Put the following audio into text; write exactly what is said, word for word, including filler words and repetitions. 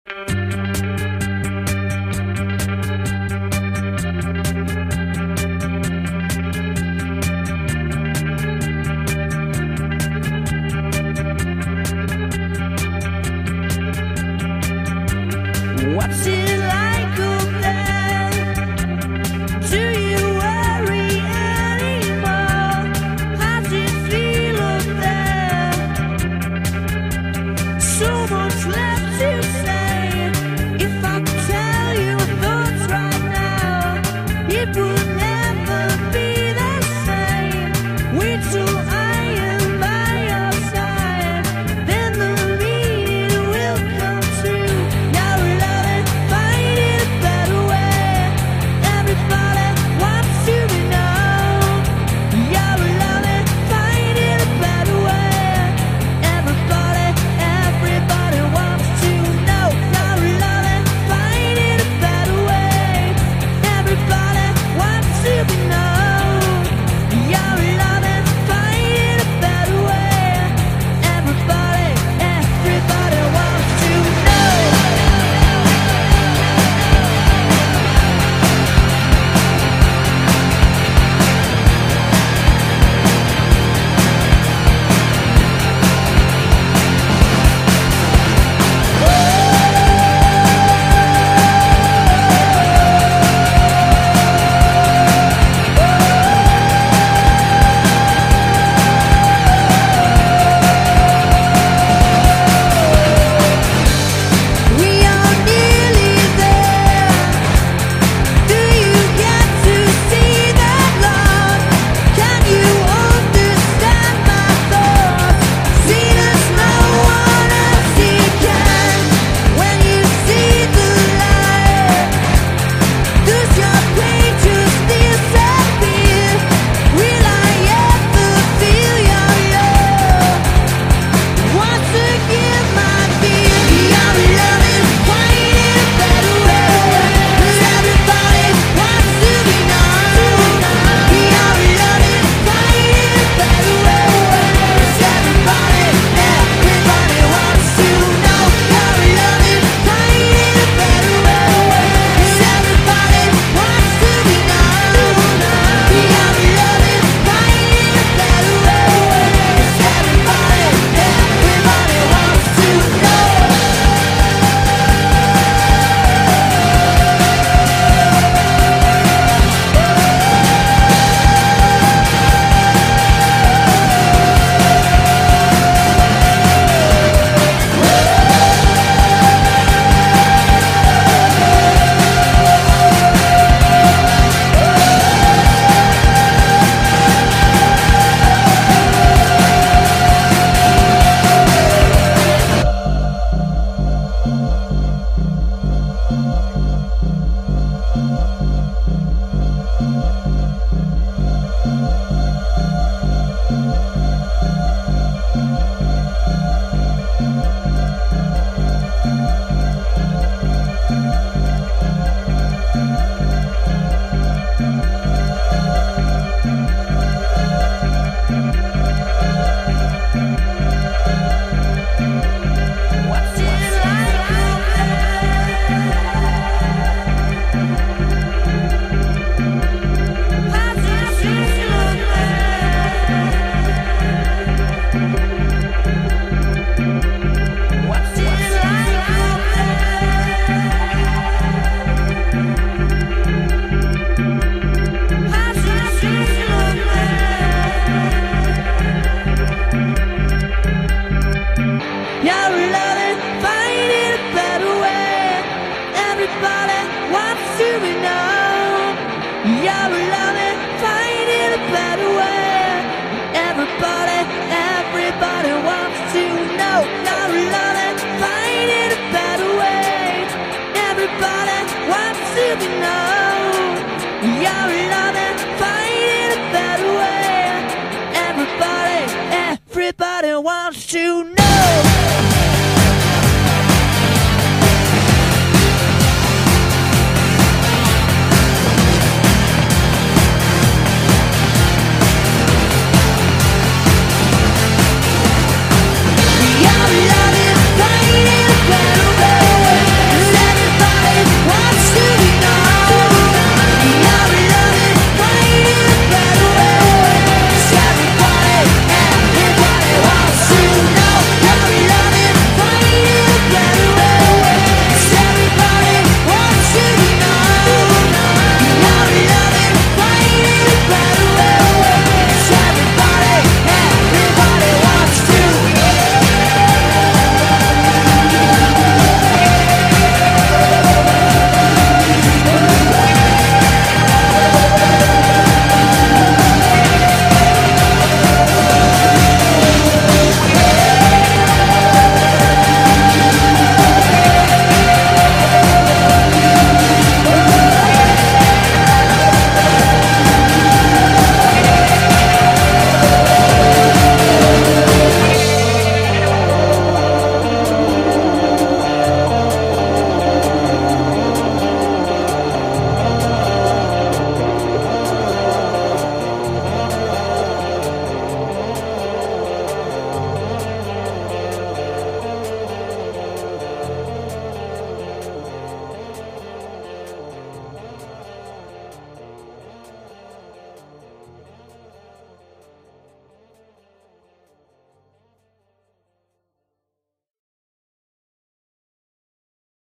What's it like up there? Do you worry anymore? How's it feel up there? So much left to say. If I could tell you my thoughts right now, it would never be the same. Wait till I am by your side, then the meaning will come true. Now love, finding a better way. Everybody wants to know. You're loving, finding a better way. Everybody, everybody wants to know. You're loving, finding a better way. Everybody wants to know. You're loving, finding a better way. Everybody, everybody wants to know. We are nearly there. Do you get to see that love? Can you understand my thoughts? Seen as no one else can. When you see the light, does your pain just disappear? Will I ever feel your love? Once again, my dear, your love is finding a better way. 'Cause everybody wants to be known. Your love is finding a better way. 'Cause everybody, everybody wants to know. Your love is finding a better way. 'Cause everybody wants to be known. Your love is finding a better way. 'Cause everybody, everybody wants to know. What's it like up there? How's it feel up there? What's it like up there? How's it feel up there? You're loving, finding a better way. Everybody wants to be known. You're loving, finding a better way. Everybody, everybody wants to know. You're loving, finding a better way. Everybody wants to be known. You're loving, finding a better way. Everybody, everybody wants to know.